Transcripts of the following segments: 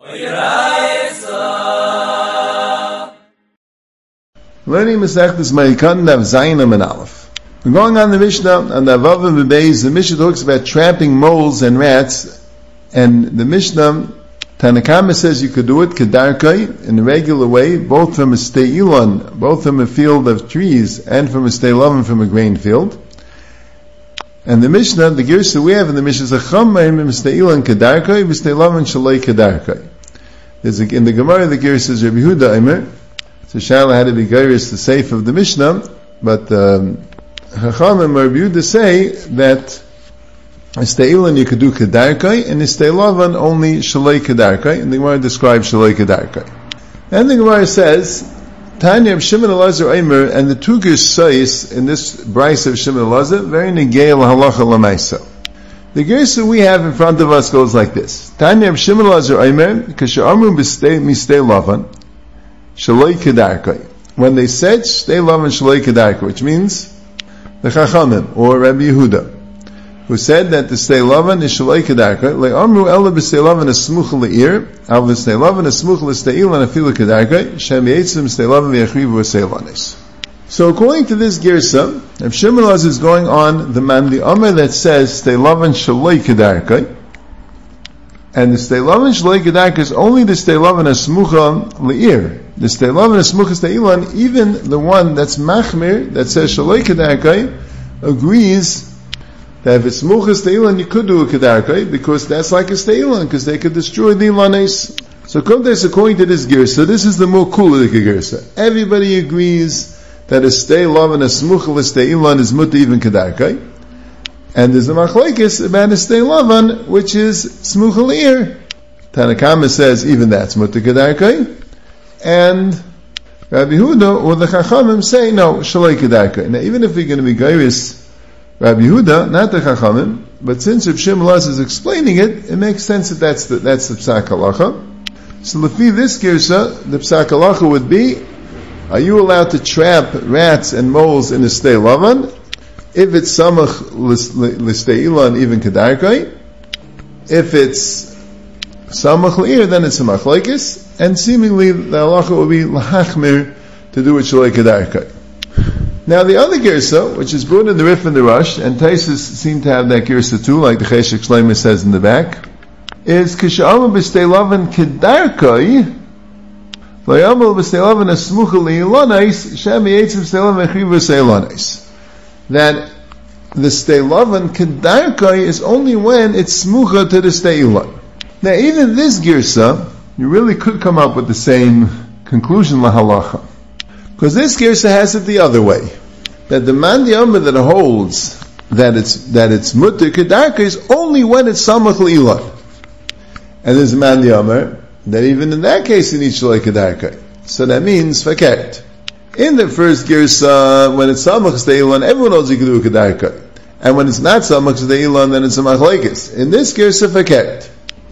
Learning Masechtas Ma'ikon Daf Zayin and Aleph. We're going on the Mishnah, and the Avav and Beis, the Mishnah talks about trapping moles and rats, and the Mishnah, Tanakama says you could do it kedarkai, in a regular way, both from a steilon, both from a field of trees, and from a steilavon from a grain field. And the Mishnah, the Girsa we have in the Mishnah is a chammayim steilon kedarkai, v'steilavon shalei kedarkai. In the Gemara, the Girsa is Rabbi Yehuda Eimer. So Shaila had to be geiris the safe of the Mishnah, but Chachamim or Rabbi Yehuda say that a steilon you could do kedarkai, and a steilavan only shalei kedarkai, and the Gemara describes shalei kedarkai. And the Gemara says, Tanya of Shimon Elazar Eimer, and the two Gersais in this Bryce of Shimon Elazar, very negay l'halacha l'maisa. The Gersa we have in front of us goes like this. Tanya of Shimon Elazar Eimer, kasher amru misteilavan, shalei kedarkai. When they said steilavan shalei kedarkai, which means the Chachamim or Rabbi Yehuda, who said that the steilavan is shalei kedarkai, le'amru ela b'steilavan esmucha le'ir, al b'steilavan esmucha l'steilan afilu kedarkai, shem yetzim steilavan v'yachrivu v'steilanis. So according to this Gersa, Rav Shimon Elazar is going on the Omer that says steilavan shalei kedarkai, and the steilavan shalei kedarkai is only the steilavan esmucha le'ir. The steilavan esmucha steilan, even the one that's machmir, that says shalei kedarkai, agrees that if it's smucha steilan, you could do a kedarkai, because that's like a steilan, because they could destroy the ilanes. So according to this Gersa, this is the more cooler Gersa. Everybody agrees that a steilavan, a smucha steilan is muta even kedarkai, and there's a machlekes about a steilavan, which is smucha le'ir. Tanakama says even that's muta kedarkai, and Rabbi Yehuda or the Chachamim say no, shalei kedarkai. Now even if we're going to be geiris Rabbi Yehuda, not the Chachamim, but since Rav Shimon Elazar is explaining it, it makes sense that that's the psak halacha. So lefi this girsa, the psak halacha would be: are you allowed to trap rats and moles in a steilavan? If it's samach l'steilan, even kedarkai. If it's samach le'ir, then it's a machlekes, and seemingly the halacha would be l'hachmir to do it shalei kedarkai. Now the other Gersa, which is brought in the Rif and the Rush, and Taisus seem to have that Gersa too, like the Cheshek Shleima says in the back, is Kisha'amu b'steilavan kedarkai, v'yamu b'steilavan esmucha le'ilanais, shem yetzim steilavan echrivu seilanais. That the steilavan kedarkai is only when it's smucha to the steilan. Now even this Gersa, you really could come up with the same conclusion lahalacha. Because this Gersa has it the other way, that the Mandi Omer that holds that it's mutter kedarkai is only when it's samach le'ilan, and there's a Mandi Omer that even in that case you need shalei kedarkai. So that means fakert. In the first Gersa, when it's samach le'ilan, everyone knows you can do a kedarkai, and when it's not samach le'ilan, then it's a machlekes. In this Gersa fakert,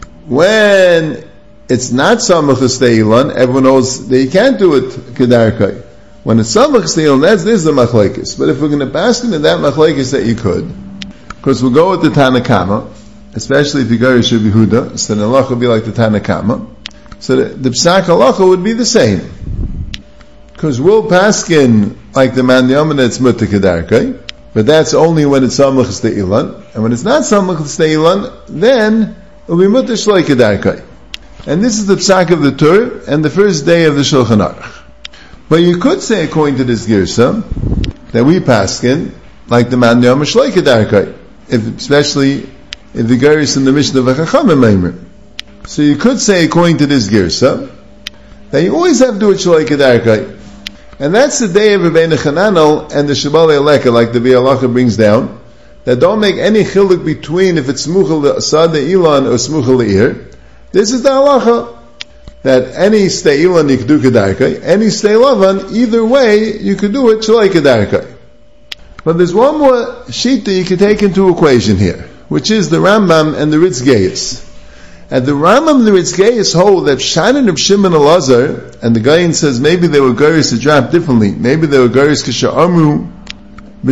when it's not samach le'ilan, everyone knows that you can't do it kedarkai. When it's samach steilan, this is the machlekes. But if we're going to pass into that machlekes that you could, because we'll go with the Tanakama, especially if you go to Rabbi Yehuda, so the halacha will be like the Tanakama. So the psak halacha would be the same. Because we'll pass in like the man Yaman that's mutter kedarkai, but that's only when it's samach steilan, and when it's not samach steilan, then it'll be mutter shalei kedarkai. And this is the psak of the Tur and the first day of the Shulchan Aruch. But you could say, according to this Gersa, that we paskin like the man Yom Shlei Kedarkai, especially if the Geris in the Mishnah of Chachamim Meimer. So you could say, according to this Gersa, that you always have to do it Shlei Kedarkai, and that's the day of Rebbeinu Chananel and the Shabbalei Aleka, like the V'alacha brings down, that don't make any chiluk between if it's Smucha L'Asad Ilan or Smucha L'Ir. This is the halacha, that any steilan you could do kedarkai, any steilavan, either way you could do it shalei kedarkai. But there's one more shita you can take into equation here, which is the Rambam and the Ritz Geius. And the Rambam and the Ritz Geius hold that Shanan of Shimon Elazar, and the Gaon says maybe they were geiris to drop differently. Maybe they were geiris k'sha'amru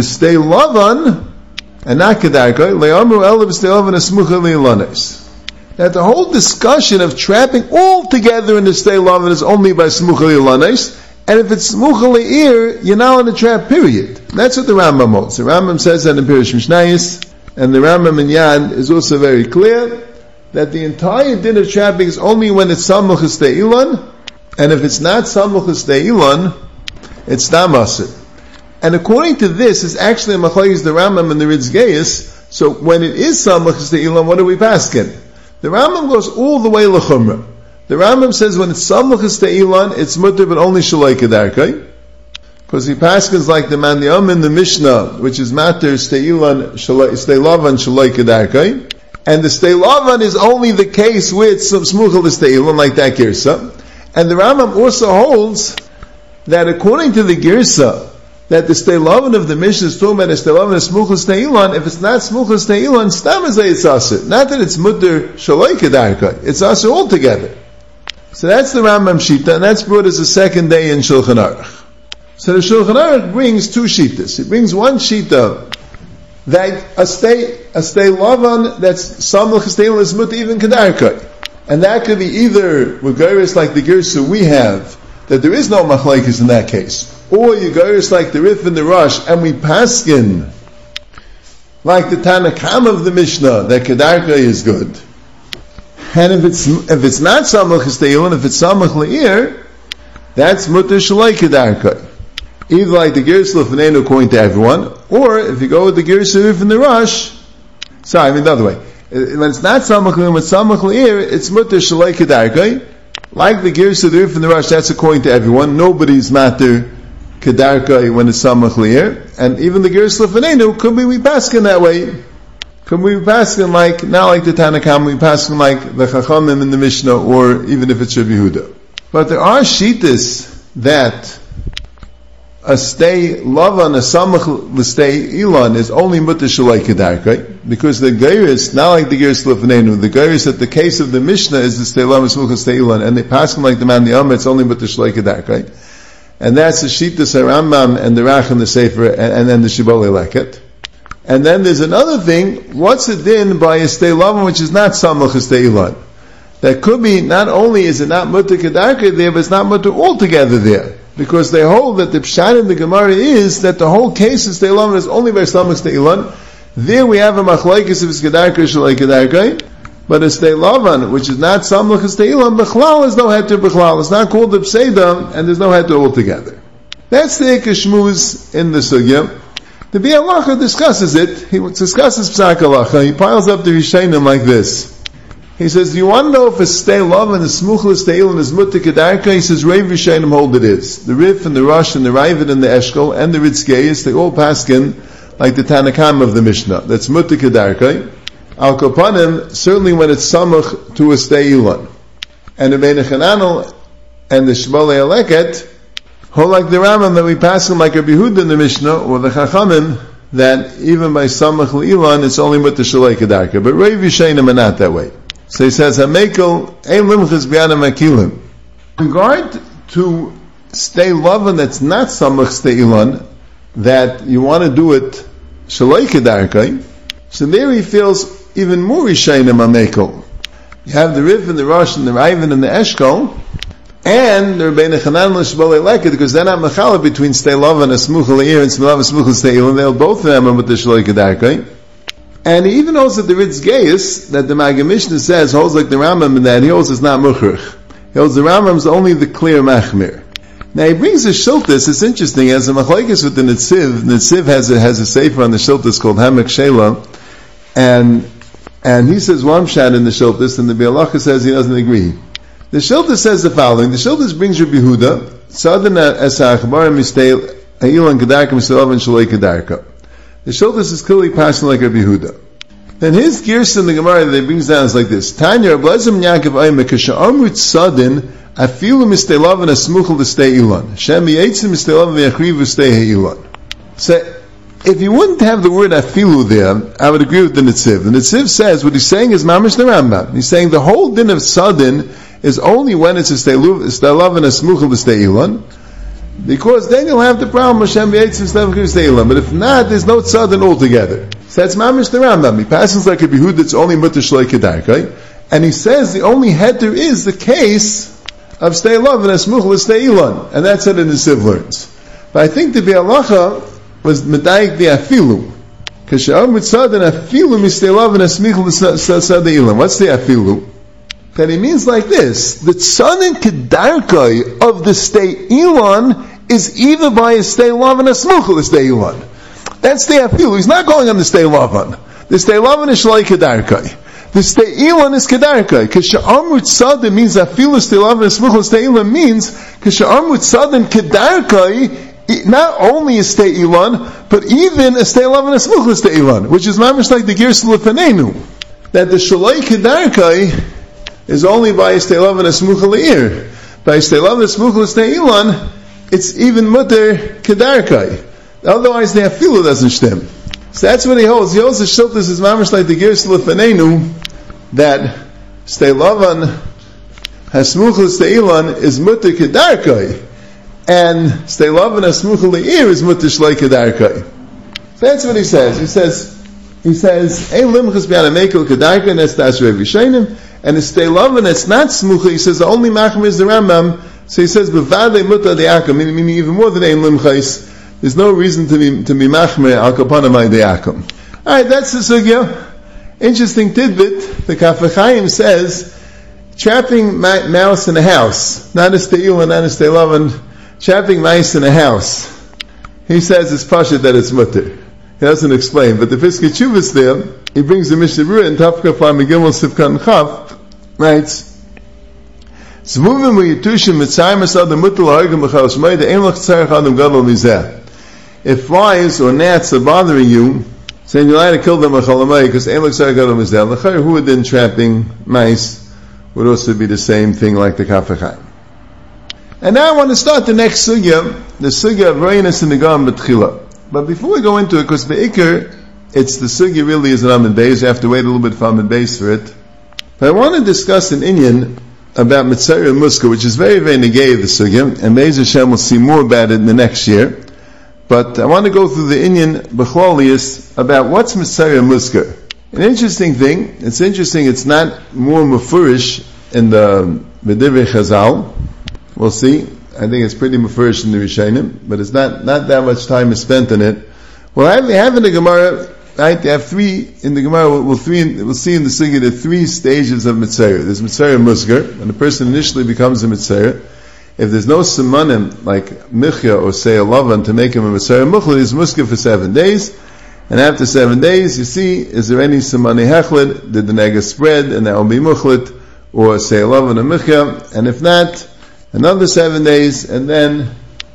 b'steilavan and not kedarkai le'amru ela b'steilavan esmucha le'ilanes. that the whole discussion of trapping all together in the stay lovin is only by smucha lilanes, and if it's smucha le'ir, you're not on the trap, period. That's what the Rambam holds. The Rambam says that in Pirish Mishnayos, and the Rambam in Yan is also very clear, that the entire din of trapping is only when it's samuch stay ilan, and if it's not samuch stay ilan, it's not masir. And according to this, it's actually a machlokes the Rambam and the Ritz Geius. So when it is samuch stay ilan, what are we paskin? The Rambam goes all the way l'chumra. The Rambam says when it's samuch stay ilan, it's mutter but only shaloi kedarkai, because he paskins like the man the in the Mishnah, which is matter stay ilan stay lavan shaloi kedarkai. And the stay lavan is only the case with some smuchel stay ilan, like that girsa. And the Rambam also holds that according to the girsa, that the stay lavan of the Mishnah is talking about a stay lavan of smuchel stay ilan. If it's not smuchel stay ilan, stam is it's asur. Not that it's mutter shaloi kedarkai. It's asur altogether. So that's the Rambam shita, and that's brought as a second day in Shulchan Aruch. So the Shulchan Aruch brings two shitas. It brings one shita that a stay lavan that's samuch stay ilan is mutter even kedarkai. And that could be either Regeris like the Girsa we have, that there is no machlekes in that case, or Regeris like the Rif and the Rosh, and we paskin like the Tanakam of the Mishnah, that Kedarka is good. And if it's not Samach Steyun, if it's Samach Le'ir, that's Mutter Shalai Kedarka. Either like the Girsa L'Fanenu according to everyone, or if you go with the Girsa Rif and the Rosh, the other way. When it's not Samach Le'ir, it's Samach Le'ir, it's Mutter Shalai Kedarkai. Like the Girsa, the Rif and the Rosh, that's according to everyone. Nobody's Matter Kedarkai when it's Samach Le'ir. And even the Girsa L'Fanenu, could we paskin that way? Could we paskin like, not like the Tanakam, we paskin like the Chachamim in the Mishnah, or even if it's Rabbi Yehuda. But there are shitas that a stay lavan, a samach l'stay ilan is only mutter shalai kedarkai, because the geiris, not like the geiris l'fanenu, the geiris that the case of the Mishnah is the stay lavan smuch stay ilan, and they pass them like the man the Amr, it's only mutter shalai kedarkai, and that's the Shittas Rambam and the Rach and the Sefer, and then the Shibbolei Leket. And then there's another thing, what's the din by a stay lavan which is not samach stay ilan? That could be, not only is it not mutter kedarkai there, but it's not mutter altogether there. Because they hold that the pshat in the Gemara is that the whole case of stay lavan is only by samach stay ilan. There we have a machlokes if it's kedarkai shalai kedarkai, but a stay lavan which is not samach stay ilan, bechlal is no heter bechlal. It's not called the pseida, and there's no heter altogether. That's the ikashmuz in the sugya. The Biur Halacha discusses it. He discusses psak halacha. He piles up the Rishonim like this. He says, do you want to know if a stay lavan and a smuchel stay ilan is mutter kedarka? He says, Reiv Rishonim hold it is. The Rif and the Rosh and the Ravid and the Eshkol and the Ritz Geius, they all paskin like the Tanakam of the Mishnah. That's mutter kedarka. Al Kopanim, certainly when it's samach to a stay ilan. And the Bein Chananel and the Shibbolei Leket hold like the Rambam that we paskin like Rabbi Yehuda in the Mishnah, or the Chachamim, that even by samach le'ilan, it's only mutter shalai kedarka. But Reiv Rishonim are not that way. So he says, "Hamekel ein limchus b'yana makilim." In regard to stay lavan that's not samach stay ilan, that you want to do it shaloi kedarkai, so there he feels even more Rishonim hamekel. You have the Rif and the Rosh and the Raven and the Eshkol, and the Rebbeinu Chanan l'Shibbolei Leket, because they're not mechala between stay lavan and smuchel le'ir and smuchel stay ilan. They'll both of them with the shaloi kedarkai. And he even holds that the Ritz Geius, that the Maggid Mishnah says, holds like the Rambam in that, he holds it's not Mukhrich. He holds the Rambam's only the clear Machmir. Now he brings a Shiltas, it's interesting, as a Machlokes with the Netziv. Netziv has a sefer on the Shiltas called Hamek Shela, and he says one pshat in the Shiltas, and the Biur Halacha says he doesn't agree. The Shiltas says the following, the Shiltas brings Rabbi Yehuda, Tzadana Esa Achbar Mistei Ha'ilan Kedarka Mistei Lavan Shalei Kedarka. The Shiltas is clearly passing like Rabbi Yehuda. Then his gears in the Gemara that he brings down is like this. Tanya, Ablazim Yaakov Ayme, Kasha Amrit Sadin, Afilu Mistei Lavan Asmuchel L'Stei Ilan. Shem Yetzim Mistei Lavan V'Yachriv V'Stei Ha'ilan. So, if you wouldn't have the word Afilu there, I would agree with the Netziv. The Netziv says, what he's saying is Mamish the Rambam. He's saying the whole din of Sadin is only when it's a Stei Lavan Asmuchel L'Stei Ilan, because then you'll have the problem Hashem B'Yitzim Stem K'Visteilam. But if not, there's no tzadin altogether. So that's Mamish the Rambam. He passes like a Bihud that's only Mutter Shloi Kedarkai. And he says the only heter is the case of stay love and esmuchel stay ilan, and that's what the Nesiv learns. But I think the Bialacha was medayik the afilu. K'she'am mitzad and afilu mistay love and esmuchel stay ilan. What's the afilu? That he means like this: the tzadin kedarkai of the stay ilan is either by a stay love and esmuchel stay ilan. That's the afilu. He's not going on the stay love. The stay love is shalai kedarkai. The stay ilan is kedarkai. K'she'amru tzadin means afilu stay love and esmuchel stay ilan means k'she'amru tzadin kedarkai. Not only a stay ilan, but even a stay love and esmuchel stay ilan, which is mamish like the girs lefanenu, that the shalai kedarkai is only by a stay love and esmuchel leir. By a stay love and esmuchel stay ilan, it's even mutter kedarkai. Otherwise, the afilu doesn't stem. So that's what he holds. He holds the shiltus is mamish like the girs lefanenu, that stay lavan hasmuchel stay ilan is mutter kedarkai, and stay lavan hasmuchel leir is mutter shlai kedarkai. That's what he says. He says ein limchus b'yana mekel kedarkai, and that's das Rev Yishayim. And the stay lavan that's not smuchel, he says the only machmir is the Rambam. So he says b'vadei mutter de'akum, meaning even more than ein limchus. There's no reason to be machmir al kapanamai de'akum. Alright, that's the sugya. Interesting tidbit. The Kaf HaChaim says trapping mouse in a house, not a stay ilan, not a stay lavan, trapping mice in a house. He says it's pasha that it's mutter. He doesn't explain, but the Piskei Teshuvos there, he brings the Mishnah Berurah in Tafkaf Megimel Sivkan Chaf, writes, Zvuvim v'yitushim mitzayim asad mutal hargim b'chal shmei de'en lach tzarech adam gadol mizeh. If flies or gnats are bothering you, saying you're allowed to kill them b'chal hamay because ein lach tzarech gadol mizeh, l'chayr who would then trapping mice would also be the same thing like the Kaf HaChaim. And now I want to start the next sugya, the sugya of Reinus and the Gam B'tchila. But before we go into it, because the Iker, it's the sugya really is an Amid Beis, you have to wait a little bit for Amid Beis for it. But I want to discuss an inyan about Mitzayir and Muska, which is very, very negay of the sugya, and Beis Hashem will see more about it in the next year. But I want to go through the inyan B'chlolius about what's Mitzayir and Muska. An interesting thing, it's not more mufurish in the B'divrei Chazal. We'll see. I think it's pretty mufurish in the Rishonim, but it's not that much time is spent on it. Well, I have in the Gemara, right? They have three in the Gemara. We'll see in the Sugya the three stages of Mitzayir. There's Mitzayir Musgar, when the person initially becomes a Mitzayir. If there's no simanim like Michya or say a Lavan to make him a Mitzayir Muchla, he's Muskar for 7 days. And after 7 days, you see, is there any simani hechlid? Did the nega spread and that will be Muchlit? Or say a Lavan or Michya? And if not, another 7 days, and then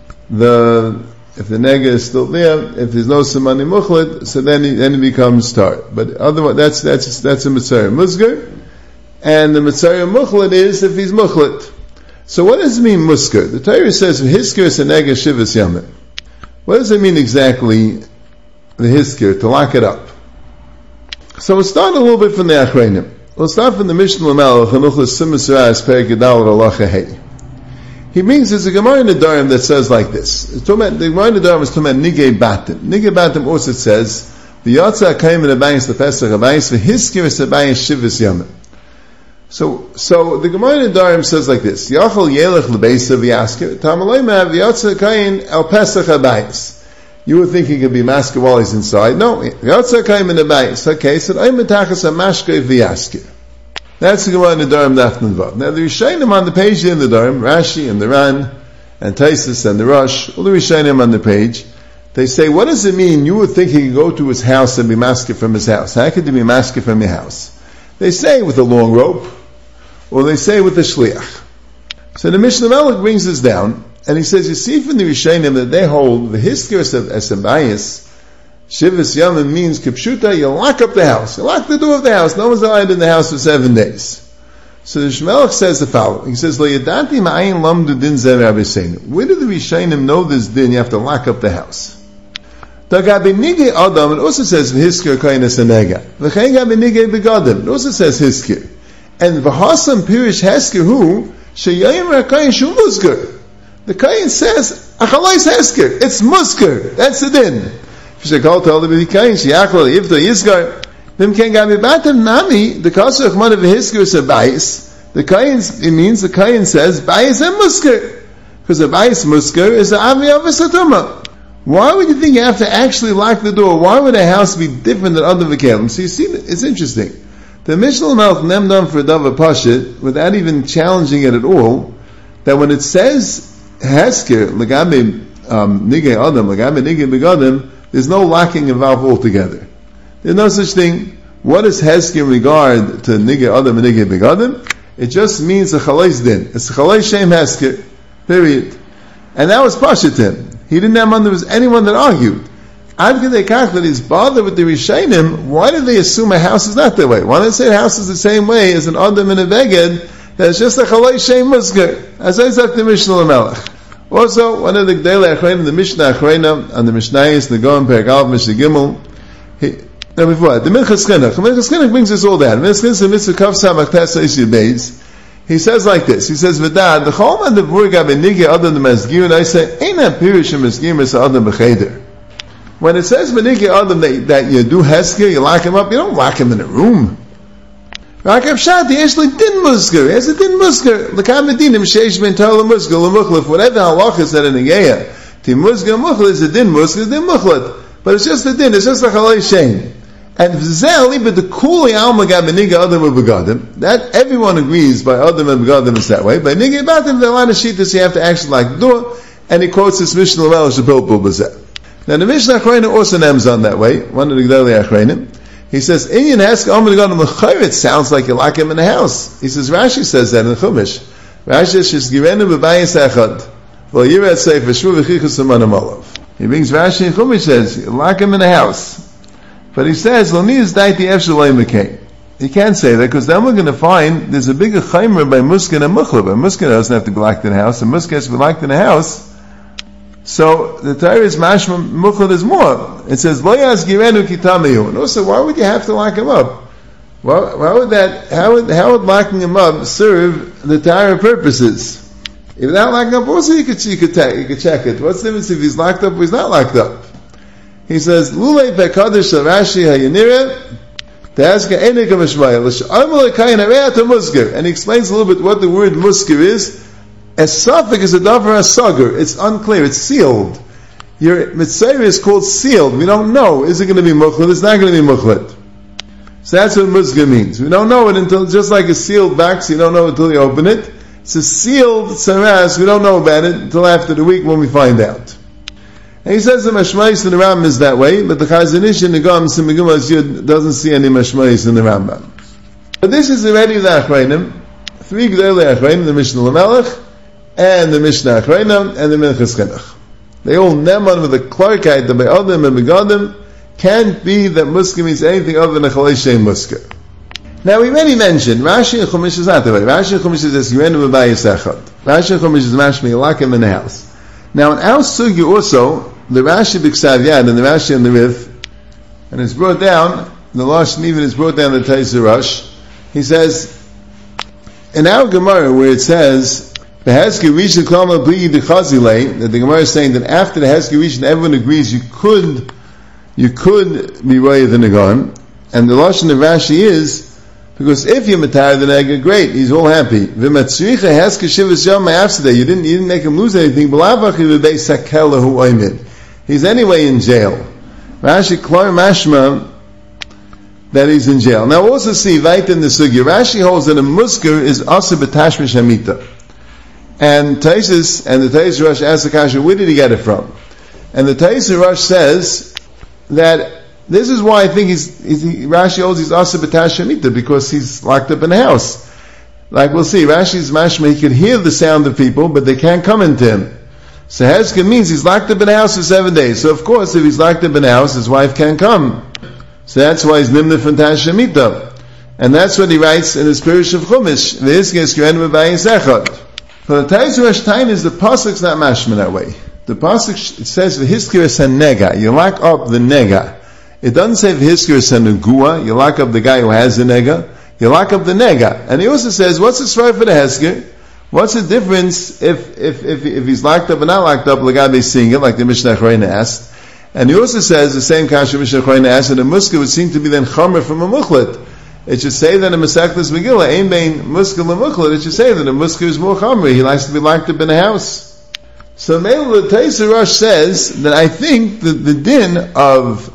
if the nega is still there, if there's no samani muchlet, so then it becomes tar. But otherwise, that's a mitzayir musgar, and the mitzayir muchlet is if he's muchlet. So what does it mean muskar? The Torah says hiskir is a nega shivas yamin. What does it mean exactly? The hiskir, to lock it up. So we'll start a little bit from the Achreinim. We'll start from the Mishnah Lamelech Chanuchas Simas Ras Perek Yudal Halacha Hey. He brings there's a Gemara in the Dharam that says like this. The Gemara in the Dharam is talking about Nigei Batim. Nigei Batim also says the Yatsa Kaim in the Bayis the Pesach Abayis for Hiskir is Abayis Shivas Yamin. So the Gemara in the Dharam says like this: Yachal Yelech LeBeisa V'Yasker Tamalei Mav Yatsa Kaim El Pesach Abayis. You would think he could be masker while he's inside. No, Yatsa Kaim in the Bayis. Okay, so I'm Metachas Amashke V'Yasker. That's the Gemara in the Dharam Daf Vav. Now the Rishonim on the page in the Dharam, Rashi and the Ran, and Taisus and the Rosh, all the Rishonim on the page, they say, what does it mean? You would think he could go to his house and be masker from his house. How could he be masker from your house? They say with a long rope, or they say with a shliach. So the Mishnah Melech brings this down, and he says, you see from the Rishonim that they hold the hiskir as a bias. Shivas Yamin means Kipshuta, you lock up the house. You lock the door of the house. No one's allowed in the house for 7 days. So the Shmelech says the following. He says, Lo yadati ma'ayin lamdu din zeh Rabbi Seinu. Where do the Rishonim know this din? You have to lock up the house. Gabi nigei adam, it also says Hiskir kainas anega. V'chein gabi nigei begadim, it also says Hiskir. And v'hasam pirish Hiskir hu, sheyayim rakayin shu muskar. The kayin says, achalais Hiskir. It's muskar. That's the din. If Vim ken gabi batem nami, the kasher chmana v'hisker is a bayis. The kayin, it means the kayin says, bayis and musker. Because a bayis musker is the avi of a satuma. Why would you think you have to actually lock the door? Why would a house be different than other v'kelim? So you see, it's interesting. The Mishnah Melch nemmed on for Dava Pashit, without even challenging it at all, that when it says Hesker, Lagabe Nigei Adam, Lagabe Nigei Begadim, there's no locking involved altogether. There's no such thing. What is Hesker in regard to Nigei Adam and Nigei Begadim? It just means a Chalais Din. It's a Chalais Shem Hesker. Period. And that was Pashitim. He didn't have there was anyone that argued. Ad Kedei Kach that he's bothered with the Rishayim, why did they assume a house is not that way? Why don't they say a house is the same way as an Adam and a Beged, that's just a Chalai Shem Musker? As I said to Mishnah Melech. Also, one of the Gdei Achrayim, the Mishnah Achrayim, and the Mishnayis, the Goan Perek Aleph, Mishnah Gimel, before that, the Minchas Chinuch. The Minchas Chinuch brings us all down. Minchas Chinuch, the Mitzvah Kav Samach Tesa Isya Beis. He says like this. He says, "V'dad the Chol Man Devur Gabe Nigei Adam the Mesgir," and I say, "Ein HaPirish HaMesgir Mis Adam B'Cheder." When it says Nigei Adam that you do Hesker, you lock him up, you don't lock him in a room. Rakav Shad, he actually din musker. He has a din musker. L'kam medinim sheish ben tol musker l'muchlef. Whatever halacha said in the Geya, ti musker muchlef is a din musker, din muchlef. But it's just a din. It's just a chalei shein. And v'zel but the kuli alma gab Nigei Adam u'begadim. That everyone agrees by Adam and begadim is that way. By Nigei Batim, the line of shittas you have to actually lock the door. And he quotes this Mishnah L'Mel Shapilpul B'zeh. Now the Mishnah Achrayim also names on that way. One of the Gdei Achrayim. He says, "Inyan Hesker Amar Begadim L'Chayr." It sounds like you lock him in the house. He says Rashi says that in the Chumash. Rashi says Shizgirenu b'bayis echad v'yirat sefer shvu v'chichus amanam olav. He brings Rashi in Chumash says you lock him in the house, but he says Lo niz daiti efshel lo yimekei. He can't say that because then we're going to find there's a bigger chaymer by muskin and muchla. But muskin doesn't have to be locked in the house, and muskin has to be locked in the house. So the Torah is mashma muchla. There's more. It says lo yazgirenu kitameyu. And also, why would you have to lock him up? Why would that? How would locking him up serve the Torah purposes? If without locking up, also you could check it. What's the difference if he's locked up or he's not locked up? He says lulei pekadosh Rashi hayinira. And he explains a little bit what the word musker is. A suffix is a davar hasager. It's unclear. It's sealed. Your mitzvah is called sealed. We don't know. Is it going to be muchlet? It's not going to be muchlet. So that's what musker means. We don't know it until, just like a sealed box, you don't know it until you open it. It's a sealed saras. We don't know about it until after the week when we find out. And he says the mashmais in the Rambam is that way, but the Chazon Ish in the Gam Simigumaz Yud doesn't see any mashmais in the Rambam. But this is already the Achrayim, three Gdei Achrayim, the Mishnah L'Melech, and the Mishnah Achrayim, and the Minchas Chinuch. They all neman with the clarkite, the Be'adim and Begadim, can't be that musker means anything other than a Chalei Shem musker. Now we already mentioned, Rashi and Chumash is not that way. Rashi and Chumash is Yirenu B'bayis Echad. Rashi and Chumash is mashmi, lock him in the house. Now in our Sugya also, the Rashi B'Ksav Yad and the Rashi and the Rif, and it's brought down, the Lashon even is brought down the Taisa Rosh. He says, in our Gemara where it says, the Hesker Rishon Klama Bli D'Chazilei, that the Gemara is saying that after the Hesker Rishon everyone agrees you could be Roya the Nagan, and the Lashon of Rashi is, because if you're Matar the Nega, great, he's all happy. V'matzricha Hesker Shivas Yom Ma'afsadeh, you didn't make him lose anything, B'lavachi V'bei Sakela Hu Oimid. He's anyway in jail. Rashi Klar Mashma that he's in jail. Now also see right in the sugya. Rashi holds that a musker is asa b'tashmish hamita. And Taisus and the Taisus Rosh asks the kasha, where did he get it from? And the Taisus Rosh says that this is why I think Rashi holds he's asa b'tashmish hamita because he's locked up in the house. Like we'll see, Rashi's mashma, he can hear the sound of people, but they can't come into him. So Hesker means he's locked up in the house for 7 days. So of course, if he's locked up in the house, his wife can't come. So that's why he's nimna fantash shemita. And that's what he writes in his Pirush of Chumash. For the Taisa Rosh Tain is the pasuk's not mashma that way. The pasuk it says v'hiskir es nega. You lock up the nega. It doesn't say v'hiskir es negua. You lock up the guy who has the nega. You lock up the nega. And he also says, what's the svara for the Hesker? What's the difference if he's locked up or not locked up? Lagabe seeing it, like the Mishnah Achrayim asked. And he also says, the same kasha Mishnah Choyna asked, that a muska would seem to be then chomer from a muchlet. It should say that in Masechtas Megillah, ein bein muska lemuchlet, it should say that a muska is more chomer. He likes to be locked up in a house. So Meil the Taisa Rosh says that I think that the din of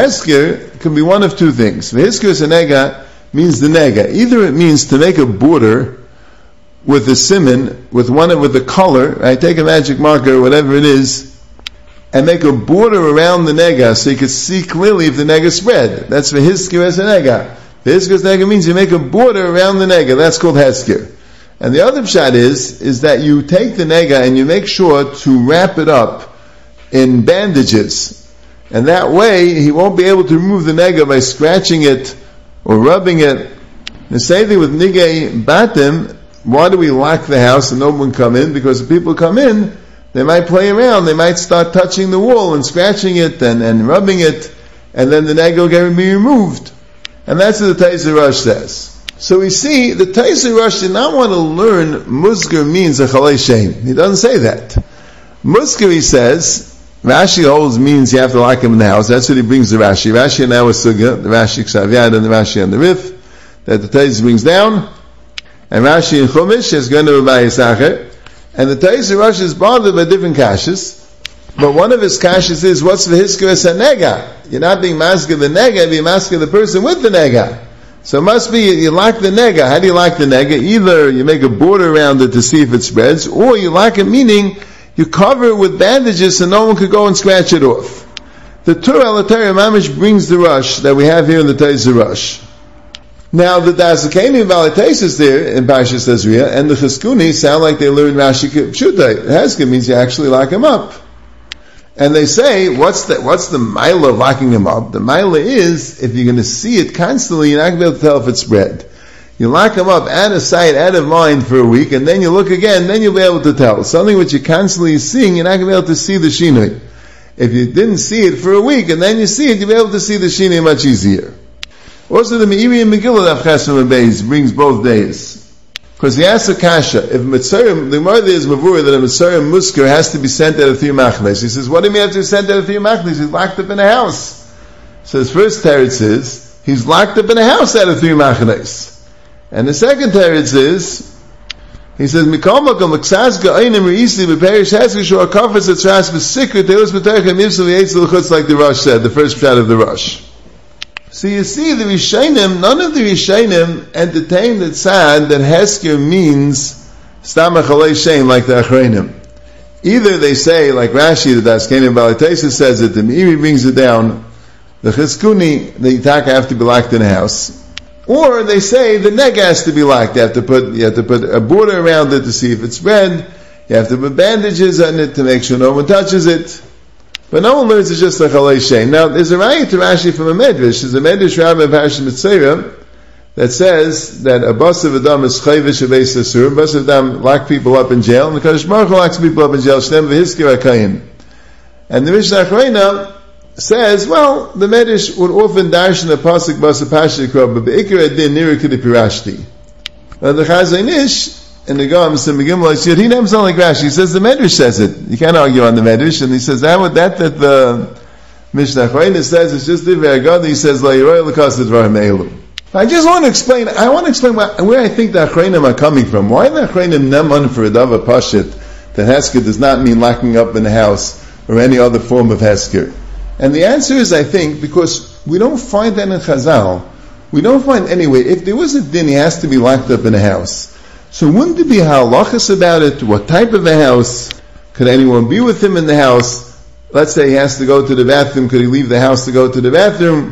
Hesker can be one of two things. Hesker Senega means the nega. Either it means to make a border with a siman, with the color, right? Take a magic marker or whatever it is, and make a border around the nega so you can see clearly if the nega spread. That's for Hesker Senega. Hesker Senega means you make a border around the nega. That's called Hesker. And the other pshat is that you take the nega and you make sure to wrap it up in bandages. And that way, he won't be able to remove the nega by scratching it or rubbing it. The same thing with nigei batim. Why do we lock the house and no one come in? Because if people come in, they might play around, they might start touching the wall and scratching it and rubbing it, and then the nega will get be removed. And that's what the Taisa Rosh says. So we see the Taisa Rosh did not want to learn Musgar means a Chalei Shem. He doesn't say that. Musgar, he says, Rashi holds means you have to lock him in the house. That's what he brings the Rashi. Rashi and our Sugya, the Rashi Ksaviyad and the Rashi and the Rif, that the Taisa brings down. And Rashi and Chumash is going to Rabbi Yisachar. And the Taisa Rosh is bothered by different kashas. But one of his kashas is, what's the Hisker as a nega? You're not being masker the nega, you're being masker the person with the nega. So it must be, you lock the nega. How do you lock the nega? Either you make a border around it to see if it spreads, or you lock it, meaning you cover it with bandages so no one could go and scratch it off. The Tur al-Atari Mamish brings the rush that we have here in the Taisa Rush. Now the Dazakeni Valitesis there in Parshas Ezriya and the Cheskuni sound like they learned Rashi Pshutai. Hezka means you actually lock him up. And they say, what's the mila of locking him up? The mila is, if you're going to see it constantly, you're not going to be able to tell if it's spread. You lock him up out of sight, out of mind for a week, and then you look again, then you'll be able to tell. Something which you're constantly seeing, you're not going to be able to see the shinui. If you didn't see it for a week, and then you see it, you'll be able to see the shinui much easier. Also, the Meiri and Megillah of Chesed and Beis brings both days. Because he asks a kasha, if Mitzarim, the Gemara there is Mavur, that a Mitzarim Musker has to be sent out of 3 machnes. He says, what do you mean have to be sent out of 3 machnes? He's locked up in a house. So his first teretz is, he's locked up in a house out of 3 machnes. And the second teretz is, he says, Mikal Makam L'ksaz Ga'aynim Re'isi B'perish Hezker Shor HaKafas Etzras B'Sikr Teus B'Terchem Yivsel V'Yetzel L'chutz, like the Rosh said, the first shot of the Rosh. So you see, the Rishayim, none of the Rishayim entertain the tzad that Hesker means Stamach Alei Shem, like the Achreinim. Either they say, like Rashi, the Daskeinim Balitesa says it, the Meiri brings it down, the Cheskuni, the Yitaka have to be locked in a house. Or they say the neg has to be locked. You have to put a border around it to see if it's spread. You have to put bandages on it to make sure no one touches it. But no one learns it's just a Chalei Shem. Now, there's a raya to Rashi from a Medrash. There's a Medrash Rabbi in Parashat Mitzrayim that says that a Basav Adam is Chayvish Abeis Asur. Basav Adam lock people up in jail, and the Kadosh Baruch Hu locks people up in jail. Shtem v'hiskir HaKayim. And the Mishnah Achrayna says, well, the Medrash would often darshan a pasuk Basav Pashikra, but be'ikir adin nira k'di pirashti. Now the Chazon Ish, in the Gam, he names on like Rashi. He says the Medrash says it. You can't argue on the Medrash. And he says that the Mishnah Achrayna says it's just divrei Agada. He says la yiroi l'kas d'dvarim elu. I just want to explain. Where I think the Achrayim are coming from. Why the Achrayim neman for a dava pashit that Hesker does not mean locking up in the house or any other form of Hesker? And the answer is, I think, because we don't find that in Chazal. We don't find anyway. If there was a din, he has to be locked up in a house. So wouldn't it be halachas about it? What type of a house? Could anyone be with him in the house? Let's say he has to go to the bathroom. Could he leave the house to go to the bathroom?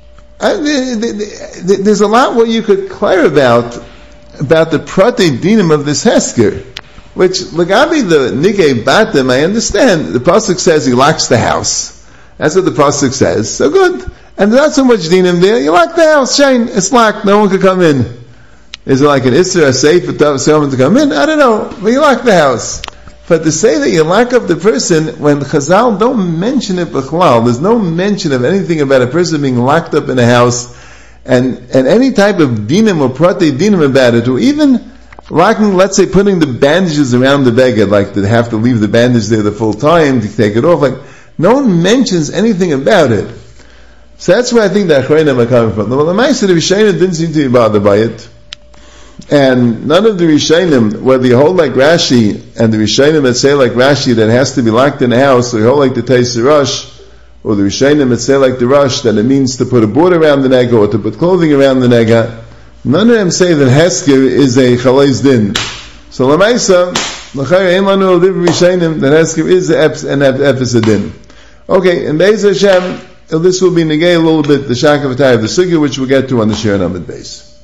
There's a lot what you could clear about the prate dinim of this Hesker. Which, Lagabi the Nigei Batim, I understand. The pasuk says he locks the house. That's what the pasuk says. So good. And there's not so much dinim there. You lock the house, Shane. It's locked. No one could come in. Is it like an Isra safe for someone to come in? I don't know. But you lock the house. But to say that you lock up the person, when Chazal don't mention it b'chlal, there's no mention of anything about a person being locked up in a house, and any type of dinim or prate dinim about it, or even locking, let's say putting the bandages around the beged, like they have to leave the bandage there the full time to take it off, like, No one mentions anything about it. So that's where I think the Achronim are coming from. Well, the Ma'aser, the Rishonim didn't seem to be bothered by it. And none of the Rishonim, whether you hold like Rashi, and the Rishonim that say like Rashi that has to be locked in a house, or you hold like the Taisir Rosh, or the Rishonim that say like the Rosh, that it means to put a board around the nega, or to put clothing around the nega, none of them say that Hesker is a Chalais Din. So Lamaisa, L'chayr Eimanu al Div Rishonim, that Hesker is an Ephes Din. Okay, and Be'ez Hashem, this will be negay a little bit the Shakav Atay of the Sugya, which we'll get to on the Shir Namid base.